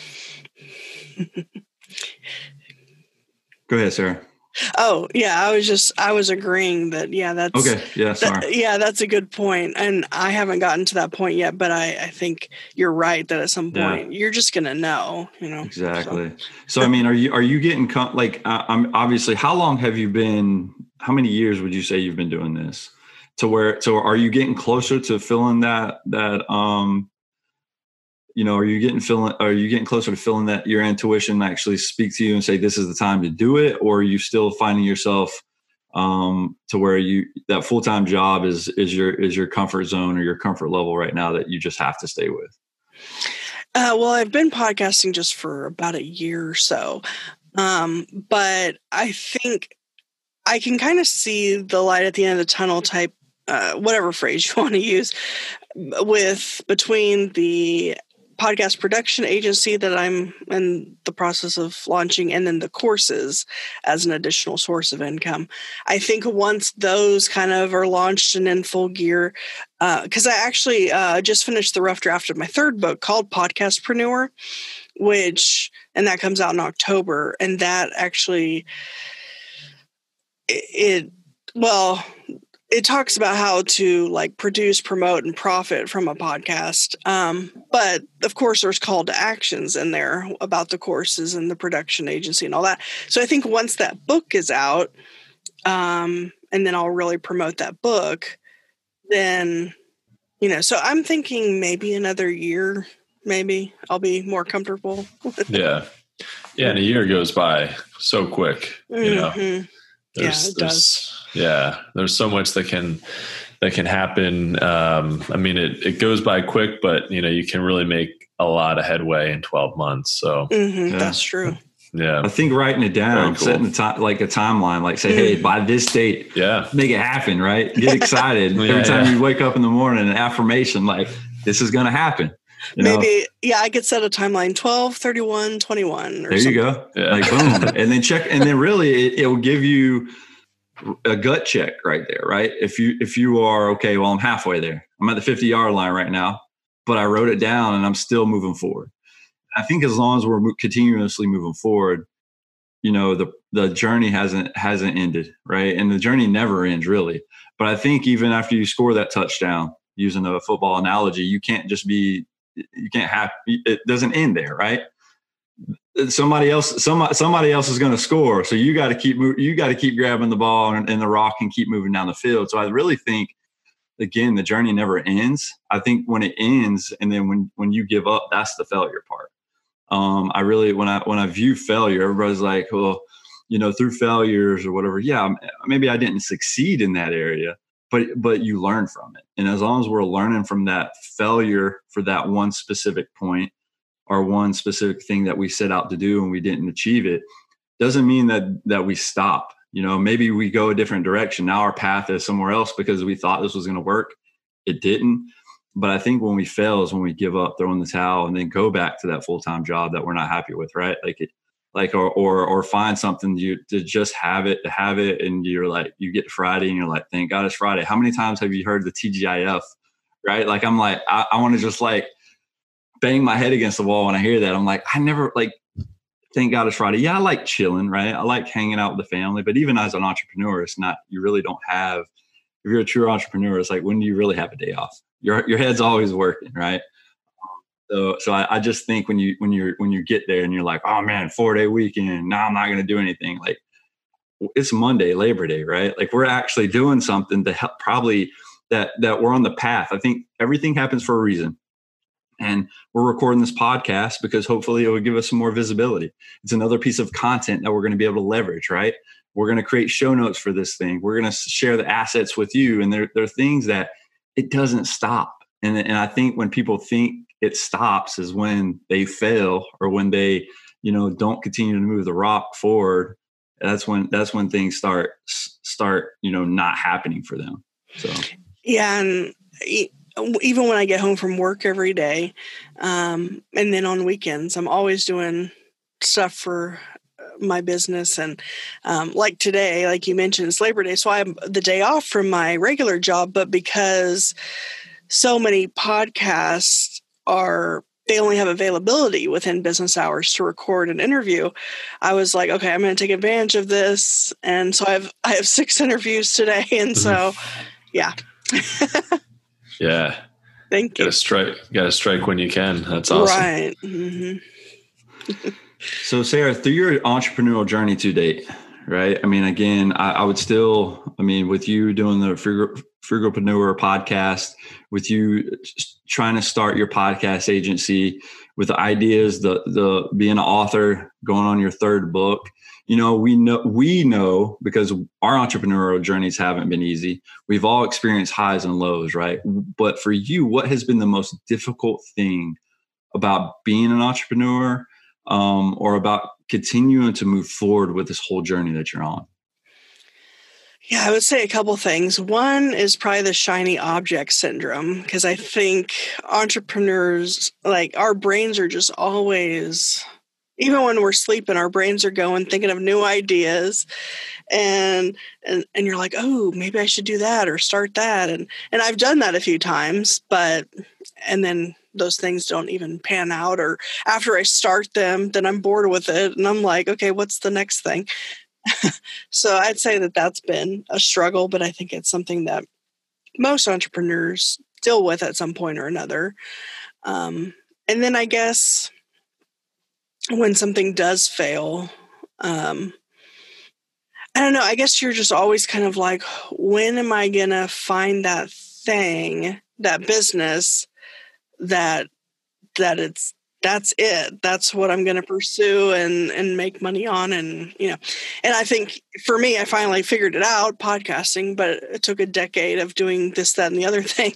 Go ahead, Sarah. Oh, yeah, I was just, I was agreeing that, yeah, that's, okay. Yeah. Sorry. That, yeah, that's a good point. And I haven't gotten to that point yet, but I, I think you're right that at some point yeah. you're just going to know, you know. Exactly. So. so, I mean, are you, are you getting com- like, uh, I'm obviously, how long have you been, how many years would you say you've been doing this to where, so are you getting closer to feeling that, that, um, you know, are you getting feeling, are you getting closer to feeling that your intuition actually speak to you and say, this is the time to do it? Or are you still finding yourself um, to where you, that full-time job is, is your, is your comfort zone or your comfort level right now that you just have to stay with? Uh, well, I've been podcasting just for about a year or so. Um, but I think I can kind of see the light at the end of the tunnel type, uh, whatever phrase you want to use, with between the podcast production agency that I'm in the process of launching, and then the courses as an additional source of income. I think once those kind of are launched and in full gear, because uh, I actually uh, just finished the rough draft of my third book called Podcastpreneur, which, and that comes out in October. And that actually, it, it well, it talks about how to like produce, promote, and profit from a podcast. Um, but of course there's call to actions in there about the courses and the production agency and all that. So I think once that book is out, um, and then I'll really promote that book, then, you know, so I'm thinking maybe another year, maybe I'll be more comfortable. yeah. Yeah. And a year goes by so quick, you mm-hmm. know, there's, yeah, it there's, does. Yeah, there's so much that can that can happen. Um, I mean, it, it goes by quick, but you know, you can really make a lot of headway in twelve months. So mm-hmm, yeah. That's true. Yeah, I think writing it down, cool. setting the time, like a timeline, like say, mm-hmm. hey, by this date, yeah, make it happen. Right, get excited yeah, every time yeah. you wake up in the morning. An affirmation like this is going to happen. You Maybe, know? yeah, I could set a timeline twelve, thirty-one, twenty-one. Or there something. you go. Yeah. Like boom, and then check, and then really it, it will give you a gut check right there, right? If you, if you are, okay, well, I'm halfway there. I'm at the fifty yard line right now, but I wrote it down and I'm still moving forward. I think as long as we're continuously moving forward, you know, the, the journey hasn't, hasn't ended, right? And the journey never ends really. But I think even after you score that touchdown, using a football analogy, you can't just be, you can't have, it doesn't end there, right? Somebody else, somebody, somebody else is going to score. So you got to keep, you got to keep grabbing the ball and, and the rock and keep moving down the field. So I really think again, the journey never ends. I think when it ends and then when, when you give up, that's the failure part. Um, I really, when I, when I view failure, everybody's like, well, you know, through failures or whatever. Yeah, maybe I didn't succeed in that area, but, but you learn from it. And as long as we're learning from that failure for that one specific point or one specific thing that we set out to do and we didn't achieve it, doesn't mean that, that we stop. You know, maybe we go a different direction. Now our path is somewhere else because we thought this was going to work. It didn't. But I think when we fail is when we give up, throw in the towel, and then go back to that full-time job that we're not happy with, right? Like it, like, or, or, or find something you to just have it, to have it. And you're like, you get to Friday and you're like, thank God it's Friday. How many times have you heard the T G I F, right? Like, I'm like, I, I want to just like bang my head against the wall when I hear that. I'm like, I never like, thank God it's Friday. Yeah, I like chilling, right? I like hanging out with the family. But even as an entrepreneur, it's not, you really don't have, if you're a true entrepreneur, it's like, when do you really have a day off? Your your head's always working, right? So so I, I just think when you when you're when you get there and you're like, oh man, four day weekend, now I'm not going to do anything. Like, it's Monday, Labor Day, right? Like, we're actually doing something to help, probably that that we're on the path. I think everything happens for a reason. And we're recording this podcast because hopefully it will give us some more visibility. It's another piece of content that we're going to be able to leverage, right? We're going to create show notes for this thing. We're going to share the assets with you. And there, there are things that it doesn't stop. And, and I think when people think it stops is when they fail or when they, you know, don't continue to move the rock forward. That's when, that's when things start, start, you know, not happening for them. So, yeah. And even when I get home from work every day, um, and then on weekends, I'm always doing stuff for my business. And um, like today, like you mentioned, it's Labor Day, so I have the day off from my regular job. But because so many podcasts are, they only have availability within business hours to record an interview, I was like, okay, I'm going to take advantage of this. And so I have I have six interviews today, and so yeah. Yeah. Thank you. Gotta strike, gotta strike when you can. That's awesome. Right. Mm-hmm. So Sarah, through your entrepreneurial journey to date, right? I mean, again, I, I would still, I mean, with you doing the Frugal, Frugalpreneur podcast, with you trying to start your podcast agency, with the ideas, the, the being an author, going on your third book, you know, we know, we know because our entrepreneurial journeys haven't been easy. We've all experienced highs and lows, right? But for you, what has been the most difficult thing about being an entrepreneur, um, or about continuing to move forward with this whole journey that you're on? Yeah, I would say a couple things. One is probably the shiny object syndrome, because I think entrepreneurs, like, our brains are just always, even when we're sleeping, our brains are going, thinking of new ideas. And, and, and you're like, oh, maybe I should do that or start that. And, and I've done that a few times, but, and then those things don't even pan out, or after I start them, then I'm bored with it. And I'm like, okay, what's the next thing? So I'd say that that's been a struggle, but I think it's something that most entrepreneurs deal with at some point or another. Um, and then I guess when something does fail, um, I don't know, I guess you're just always kind of like, when am I going to find that thing, that business that, that it's, that's it. That's what I'm going to pursue and, and make money on. And, you know, and I think for me, I finally figured it out, podcasting, but it took a decade of doing this, that, and the other thing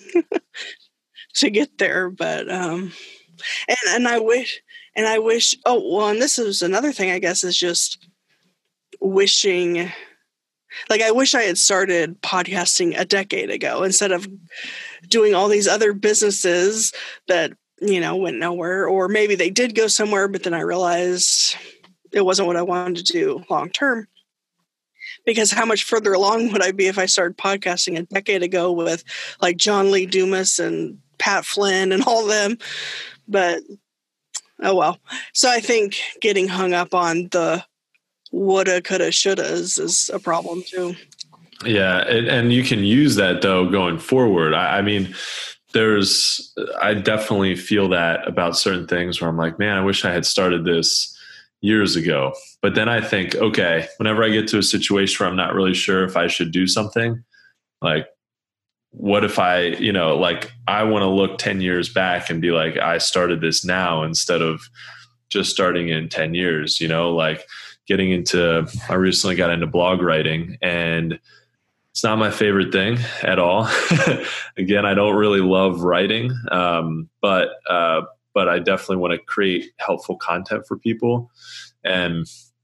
to get there. But, um, and, and I wish, and I wish, oh, well, and this is another thing, I guess, is just wishing, like, I wish I had started podcasting a decade ago instead of doing all these other businesses that, you know, went nowhere, or maybe they did go somewhere, but then I realized it wasn't what I wanted to do long term. Because how much further along would I be if I started podcasting a decade ago with like John Lee Dumas and Pat Flynn and all them? But oh well. So I think getting hung up on the woulda, coulda, shouldas is a problem too. Yeah, and, and you can use that though going forward. I, I mean. There's, I definitely feel that about certain things where I'm like, man, I wish I had started this years ago. But then I think, okay, whenever I get to a situation where I'm not really sure if I should do something, like, what if I, you know, like I want to look ten years back and be like, I started this now instead of just starting in ten years, you know, like getting into, I recently got into blog writing, and it's not my favorite thing at all. Again, I don't really love writing, um, but, uh, but I definitely want to create helpful content for people. And,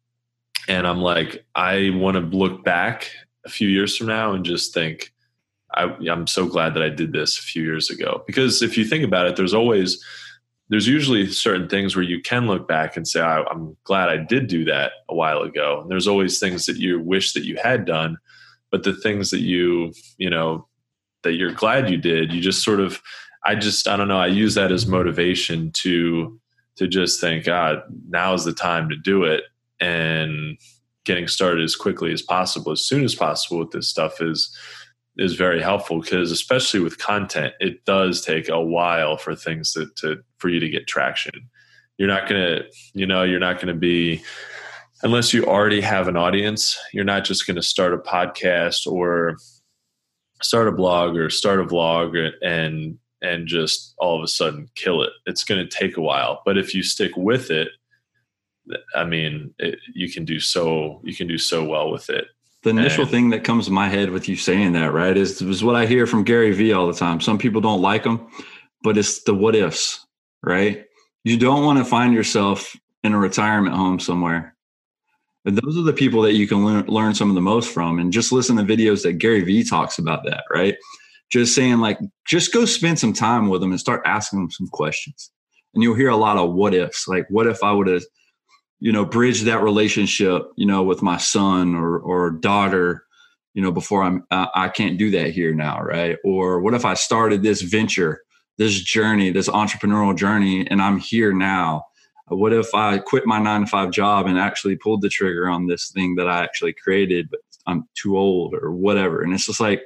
and I'm like, I want to look back a few years from now and just think, I, I'm so glad that I did this a few years ago. Because if you think about it, there's always, there's usually certain things where you can look back and say, I, I'm glad I did do that a while ago. And there's always things that you wish that you had done, but the things that you, you know, that you're glad you did, you just sort of, I just, I don't know, I use that as motivation to, to just think, God, now is the time to do it. And getting started as quickly as possible, as soon as possible with this stuff is, is very helpful, because especially with content, it does take a while for things to, to for you to get traction. You're not going to, you know, you're not going to be, unless you already have an audience, you're not just going to start a podcast or start a blog or start a vlog and, and just all of a sudden kill it. It's going to take a while, but if you stick with it, I mean, it, you can do so, you can do so well with it. The initial and, thing that comes to my head with you saying that, right, is, is what I hear from Gary Vee all the time. Some people don't like him, but it's the what ifs, right? You don't want to find yourself in a retirement home somewhere. And those are the people that you can learn, learn some of the most from. And just listen to videos that Gary Vee talks about that, right? Just saying, like, just go spend some time with them and start asking them some questions. And you'll hear a lot of what ifs, like, what if I would have, you know, bridge that relationship, you know, with my son or or daughter, you know, before I'm, uh, I can't do that here now, right? Or what if I started this venture, this journey, this entrepreneurial journey, and I'm here now? What if I quit my nine to five job and actually pulled the trigger on this thing that I actually created, but I'm too old or whatever? And it's just like,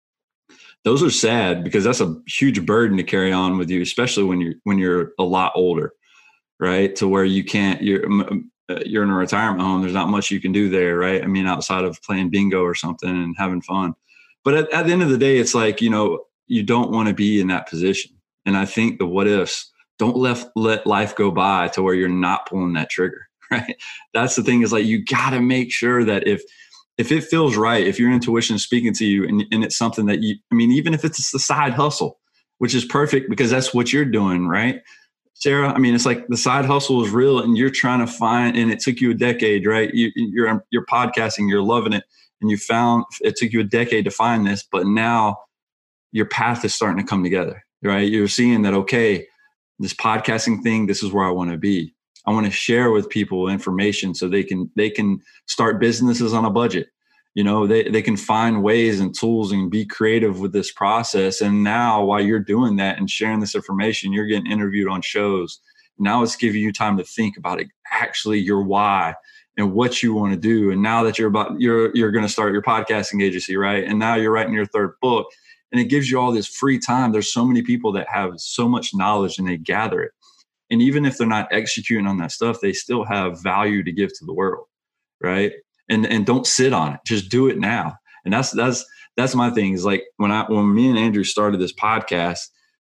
those are sad, because that's a huge burden to carry on with you, especially when you're when you're a lot older. Right. To where you can't, you're, you're in a retirement home. There's not much you can do there. Right. I mean, outside of playing bingo or something and having fun. But at, at the end of the day, it's like, you know, you don't want to be in that position. And I think the what ifs, don't let, let life go by to where you're not pulling that trigger. Right. That's the thing, is like, you got to make sure that if, if it feels right, if your intuition is speaking to you and, and it's something that you, I mean, even if it's the side hustle, which is perfect because that's what you're doing. Right. Sarah, I mean, it's like the side hustle is real and you're trying to find, and it took you a decade, right? You, you're, you're podcasting, you're loving it. And you found, it took you a decade to find this, but now your path is starting to come together, right? You're seeing that, okay, this podcasting thing, this is where I want to be. I want to share with people information so they can, they can start businesses on a budget. You know, they, they can find ways and tools and be creative with this process. And now while you're doing that and sharing this information, you're getting interviewed on shows. Now it's giving you time to think about it, actually your why and what you want to do. And now that you're about, you're, you're going to start your podcasting agency, right? And now you're writing your third book, and it gives you all this free time. There's so many people that have so much knowledge and they gather it. And even if they're not executing on that stuff, they still have value to give to the world, right? And and don't sit on it. Just do it now. And that's that's that's my thing. Is like when I when me and Andrew started this podcast,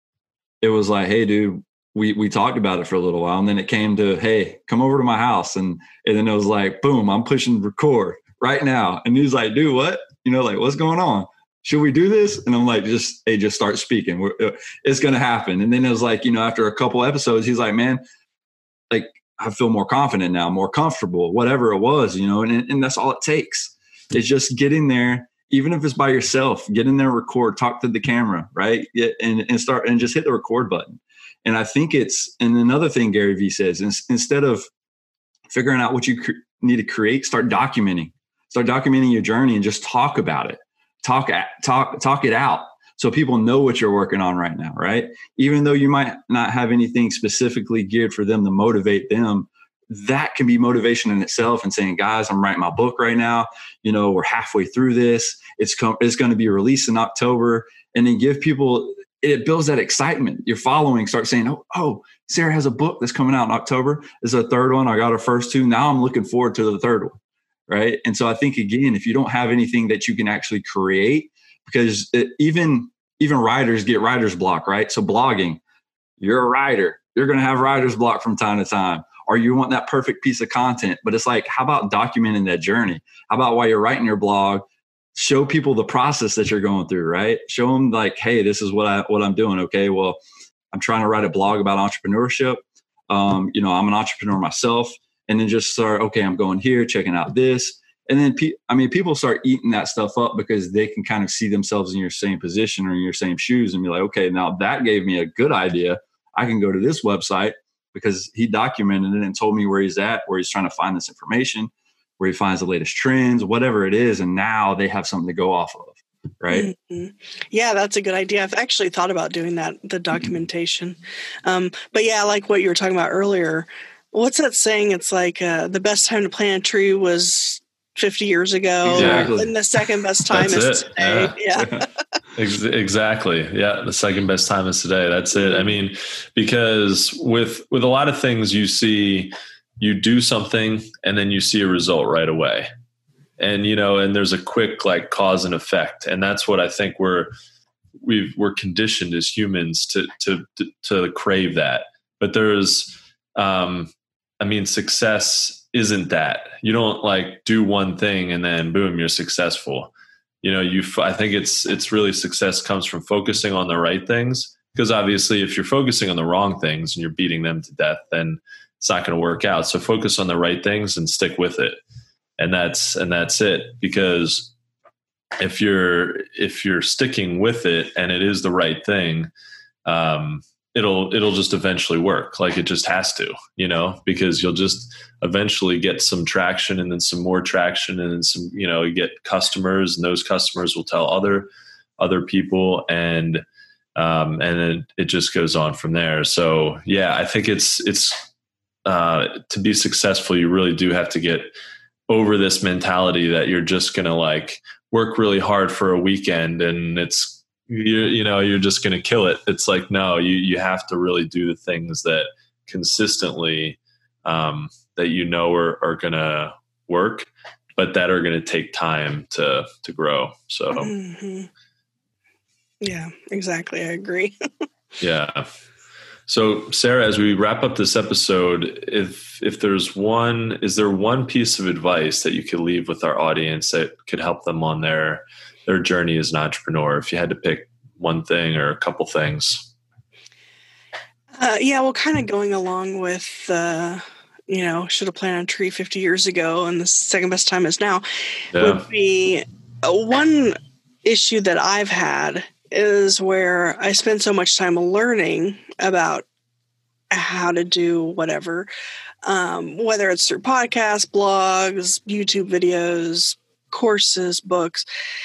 it was like, hey, dude, we we talked about it for a little while, and then it came to, hey, come over to my house, and and then it was like, boom, I'm pushing record right now. And he's like, dude, what? You know, like, what's going on? Should we do this? And I'm like, just hey, just start speaking. We're, it's gonna happen. And then it was like, you know, after a couple episodes, he's like, man, like, I feel more confident now, more comfortable, whatever it was, you know, and, and that's all it takes. It's just get in there, even if it's by yourself, get in there, record, talk to the camera, right? Get, and, and start and just hit the record button. And I think it's, and another thing Gary Vee says, is instead of figuring out what you cre- need to create, start documenting, start documenting your journey and just talk about it, talk, talk, talk it out. So people know what you're working on right now, right? Even though you might not have anything specifically geared for them to motivate them, that can be motivation in itself, and saying, guys, I'm writing my book right now. You know, we're halfway through this. It's com- it's going to be released in October. And then give people, it builds that excitement. Your following starts saying, oh, oh, Sarah has a book that's coming out in October. This is a third one. I got her first two. Now I'm looking forward to the third one, right? And so I think, again, if you don't have anything that you can actually create, because it, even even writers get writer's block, right? So blogging, you're a writer, you're going to have writer's block from time to time, or you want that perfect piece of content. But it's like, how about documenting that journey? How about while you're writing your blog, show people the process that you're going through, right? Show them like, hey, this is what I, what I'm doing. Okay. Well, I'm trying to write a blog about entrepreneurship. Um, you know, I'm an entrepreneur myself. And then just start, okay, I'm going here, checking out this. And then, pe- I mean, people start eating that stuff up because they can kind of see themselves in your same position or in your same shoes and be like, okay, now that gave me a good idea. I can go to this website because he documented it and told me where he's at, where he's trying to find this information, where he finds the latest trends, whatever it is. And now they have something to go off of, right? Mm-hmm. Yeah, that's a good idea. I've actually thought about doing that, the documentation. Um, but yeah, like what you were talking about earlier, what's that saying? It's like uh, the best time to plant a tree was fifty years ago. Exactly. And the second best time is That's it. today. Yeah. Yeah. Ex- exactly. Yeah. The second best time is today. That's it. I mean, because with, with a lot of things you see, you do something and then you see a result right away. And, you know, and there's a quick like cause and effect. And that's what I think we're, we've, we're conditioned as humans to, to, to, to crave that. But there's, um, I mean, success isn't that. You don't like do one thing and then boom, you're successful. You know, you, I think it's, it's really success comes from focusing on the right things. Because obviously if you're focusing on the wrong things and you're beating them to death, then it's not going to work out. So focus on the right things and stick with it. And that's, and that's it. Because if you're, if you're sticking with it and it is the right thing, um, it'll, it'll just eventually work. Like it just has to, you know, because you'll just eventually get some traction and then some more traction and then some, you know, you get customers and those customers will tell other, other people and, um, and then it just goes on from there. So yeah, I think it's, it's, uh, to be successful, you really do have to get over this mentality that you're just going to like work really hard for a weekend and it's, you you know, you're just going to kill it. It's like, no, you, you have to really do the things that consistently, um, that you know are, are going to work, but that are going to take time to, to grow. So, Mm-hmm. Yeah, exactly. I agree. yeah. So Sarah, as we wrap up this episode, if, if there's one, is there one piece of advice that you could leave with our audience that could help them on their, their journey as an entrepreneur? If you had to pick one thing or a couple things. Uh, yeah, well, kind of going along with, uh, you know, should have planted a tree fifty years ago and the second best time is now, Yeah. would be uh, one issue that I've had is where I spend so much time learning about how to do whatever, um, whether it's through podcasts, blogs, YouTube videos, courses, books,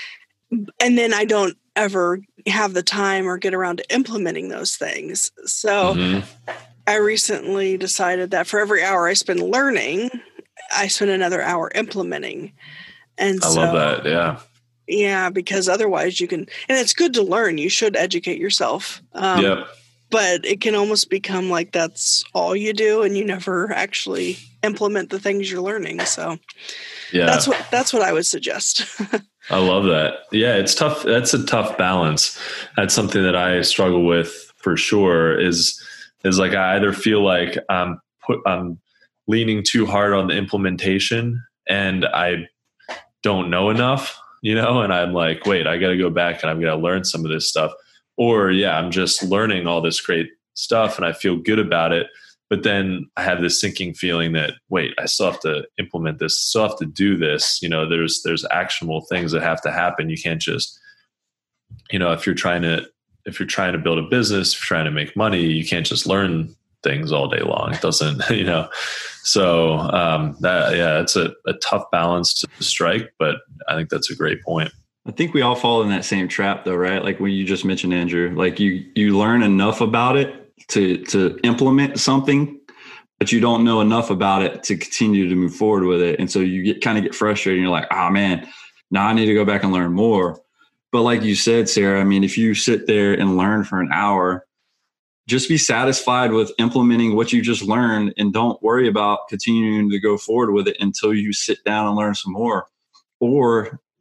and then I don't ever have the time or get around to implementing those things. So Mm-hmm. I recently decided that for every hour I spend learning, I spend another hour implementing. And I so, love that. Yeah. Yeah, because otherwise you can, and it's good to learn. You should educate yourself. Um, Yep. But it can almost become like that's all you do and you never actually implement the things you're learning. So Yeah. that's what, that's what I would suggest. I love that. Yeah, it's tough. That's a tough balance. That's something that I struggle with for sure is, is like, I either feel like I'm put, I'm leaning too hard on the implementation and I don't know enough, you know, and I'm like, wait, I got to go back and I've got to learn some of this stuff. Or yeah, I'm just learning all this great stuff and I feel good about it. But then I have this sinking feeling that, wait, I still have to implement this, still have to do this. You know, there's, there's actionable things that have to happen. You can't just, you know, if you're trying to, if you're trying to build a business, if you're trying to make money, you can't just learn things all day long. It doesn't, you know, so um, that, yeah, it's a, a tough balance to strike, but I think that's a great point. I think we all fall in that same trap though, right? Like when you just mentioned, Andrew, like you, you learn enough about it to, to implement something, but you don't know enough about it to continue to move forward with it. And so you get kind of get frustrated and you're like, oh man, now I need to go back and learn more. But like you said, Sarah, I mean, if you sit there and learn for an hour, just be satisfied with implementing what you just learned and don't worry about continuing to go forward with it until you sit down and learn some more. Or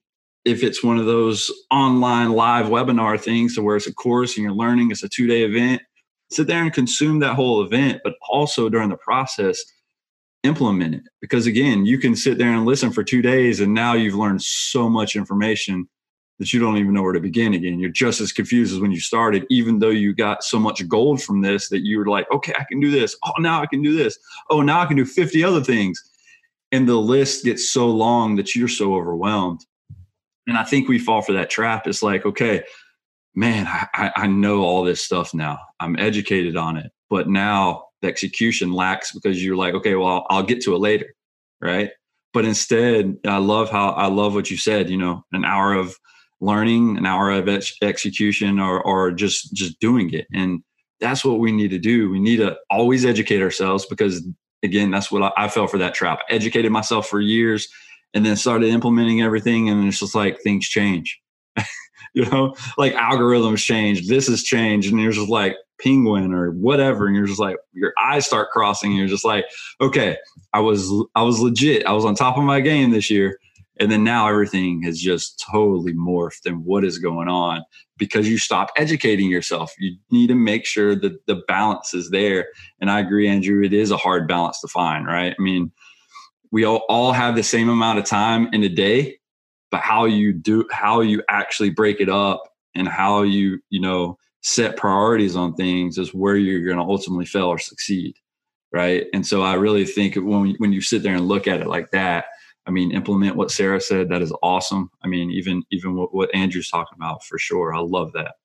if it's one of those online live webinar things to where it's a course and you're learning, it's a two-day event, sit there and consume that whole event, but also during the process, implement it. Because again, you can sit there and listen for two days and now you've learned so much information that you don't even know where to begin again. You're just as confused as when you started, even though you got so much gold from this that you were like, okay, I can do this. Oh, now I can do this. Oh, now I can do fifty other things. And the list gets so long that you're so overwhelmed. And I think we fall for that trap. It's like, okay, man, I, I know all this stuff now. I'm educated on it. But now the execution lacks because you're like, okay, well, I'll get to it later. Right. But instead, I love how I love what you said, you know, an hour of learning, an hour of ex- execution or, or just, just doing it. And that's what we need to do. We need to always educate ourselves because, again, that's what I, I fell for that trap. I educated myself for years and then started implementing everything. And it's just like things change, you know, like algorithms change. This has changed. And you're just like penguin or whatever. And you're just like, your eyes start crossing. And you're just like, okay, I was, I was legit. I was on top of my game this year. And then now everything has just totally morphed. And what is going on? Because you stop educating yourself. You need to make sure that the balance is there. And I agree, Andrew, it is a hard balance to find, right? I mean, we all, all have the same amount of time in a day, but how you do, how you actually break it up and how you, you know, set priorities on things is where you're going to ultimately fail or succeed. Right. And so I really think when, when you sit there and look at it like that, I mean, implement what Sarah said. That is awesome. I mean, even, even what, what Andrew's talking about for sure. I love that.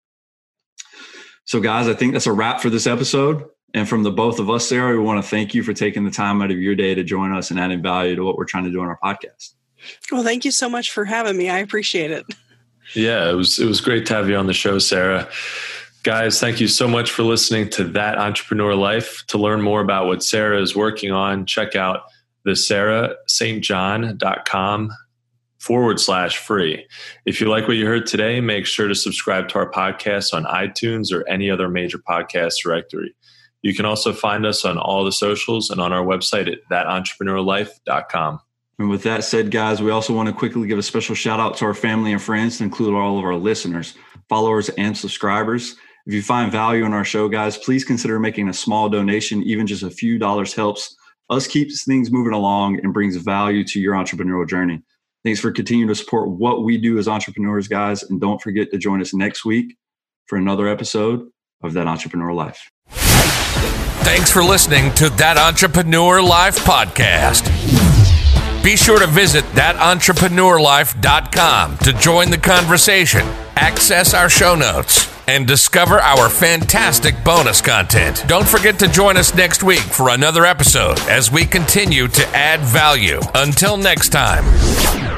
So guys, I think that's a wrap for this episode. And from the both of us, Sarah, we want to thank you for taking the time out of your day to join us and adding value to what we're trying to do on our podcast. Well, thank you so much for having me. I appreciate it. Yeah, it was, it was great to have you on the show, Sarah. Guys, thank you so much for listening to That Entrepreneur Life. To learn more about what Sarah is working on, check out the sarah st john dot com forward slash free. If you like what you heard today, make sure to subscribe to our podcast on iTunes or any other major podcast directory. You can also find us on all the socials and on our website at that entrepreneur life dot com. And with that said, guys, we also want to quickly give a special shout out to our family and friends to include all of our listeners, followers, and subscribers. If you find value in our show, guys, please consider making a small donation. Even just a few dollars helps us keep things moving along and brings value to your entrepreneurial journey. Thanks for continuing to support what we do as entrepreneurs, guys. And don't forget to join us next week for another episode of That Entrepreneur Life. Thanks for listening to That Entrepreneur Life podcast. Be sure to visit that entrepreneur life dot com to join the conversation, access our show notes, and discover our fantastic bonus content. Don't forget to join us next week for another episode as we continue to add value. Until next time.